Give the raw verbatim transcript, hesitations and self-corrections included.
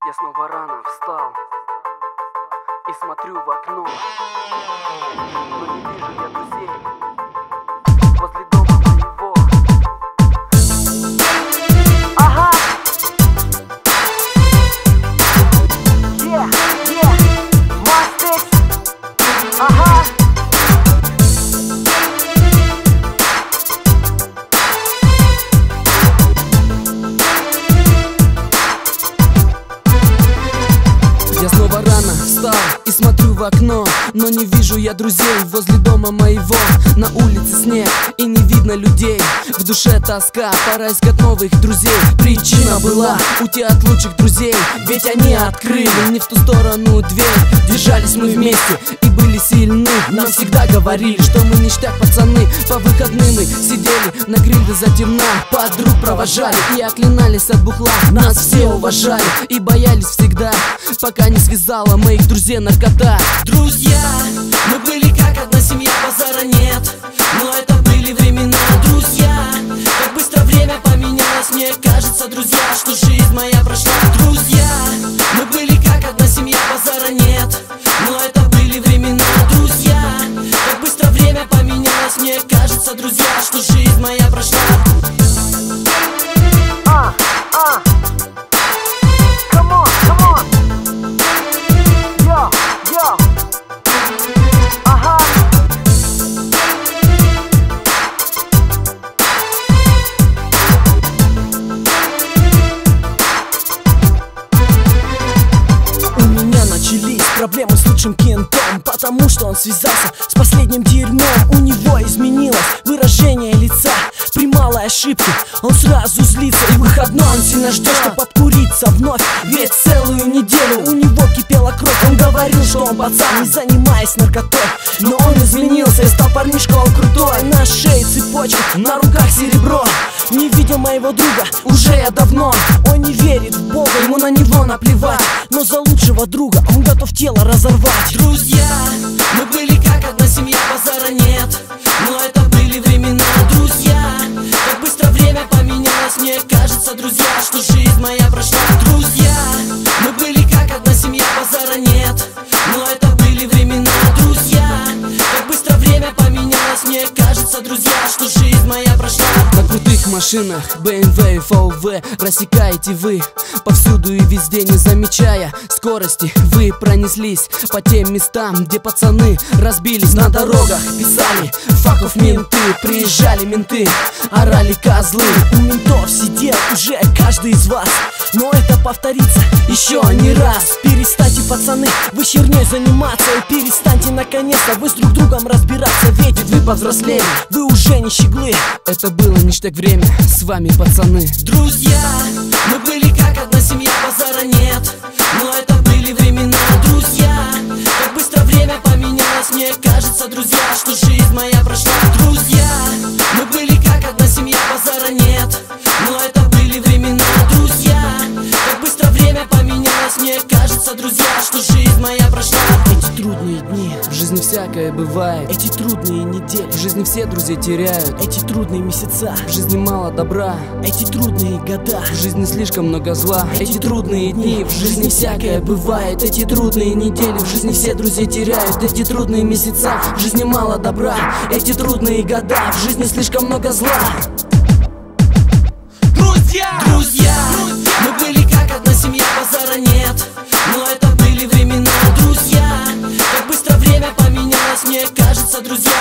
Я снова рано встал и смотрю в окно, но не вижу я друзей возле дома моего. Ага. Yeah, yeah, Mastix. Ага. Я снова рано встал и смотрю в окно, но не вижу я друзей возле дома моего. На улице снег и не видно людей, в душе тоска, пора искать новых друзей. Причина была уйти от лучших друзей, ведь они открыли не в ту сторону дверь. Держались мы вместе и были сильны, нам всегда говорили, что мы ништяк пацаны. По выходным мы сидели на гриле за темна, подруг провожали и оклинались от бухла. Нас все уважали и боялись всегда, пока не связала моих друзей наркота. Друзья, мы были как одна семья, базара нет, но это были времена. Друзья, как быстро время поменялось, мне кажется, друзья, что жизнь моя прошла. Друзья, мы были как одна семья, базара нет, но это были времена. Друзья, как быстро время поменялось, мне кажется, друзья, что жизнь моя прошла. А, а. Come on, come on. Yo, yo. Ага. У меня начались проблемы с лучшим кентом, потому что он связался с последним дерьмом. У него изменилось выражение лица при малой ошибке, он сразу злится. И выходной он сильно ждет, чтобы обкуриться вновь, ведь целую неделю у него кипела кровь. Он говорил, что он пацан, не занимаясь наркотой, но он изменился и стал парнишкой, он крутой. На шее цепочка, на руках серебро. Не видел моего друга уже я давно. Он не верит в Бога, ему на него наплевать, но за лучшего друга он готов тело разорвать. Друзья, мы были как одна семья, базара нет, но это были времена. Друзья, как быстро время поменялось, мне кажется, друзья, что жизнь моя прошла. Друзья, мы были как одна семья, базара нет, но это были времена. Друзья, как быстро время поменялось, мне кажется, друзья, что жизнь моя прошла. На крутых машинах бэ эм вэ и эф вэ рассекаете вы повсюду и везде, не замечая скорости. Вы пронеслись по тем местам, где пацаны разбились. На дорогах писали факов менты, приезжали менты, орали козлы. У ментов сидел уже каждый из вас, но это повторится еще не раз. Перестаньте, пацаны, вы херней заниматься, и перестаньте наконец-то вы с друг другом разбираться, ведь Ведь вы повзрослели, вы уже не щеглы. это было ништяк время, с вами пацаны. Друзья, мы были как одна семья, базара нет, но это были времена. Друзья, как быстро время поменялось, мне кажется, друзья, что жизнь моя прошла. Друзья, мы были как одна семья, базара нет, но это были времена. Друзья, как быстро время поменялось, мне кажется, друзья, что жизнь моя прошла. Эти трудные дни, В жизни всякое бывает, эти трудные недели, в жизни все друзей теряют, эти трудные месяца, в жизни мало добра, эти трудные года, в жизни слишком много зла. Эти трудные дни, в жизни всякое бывает, эти трудные недели, в жизни все друзей теряют, эти трудные месяца, в жизни мало добра, эти трудные года, в жизни слишком много зла. Друзья, друзья, мы были как одна семья, базара нет, но это были времена. Друзья, как быстро время поменялось, мне кажется, друзья,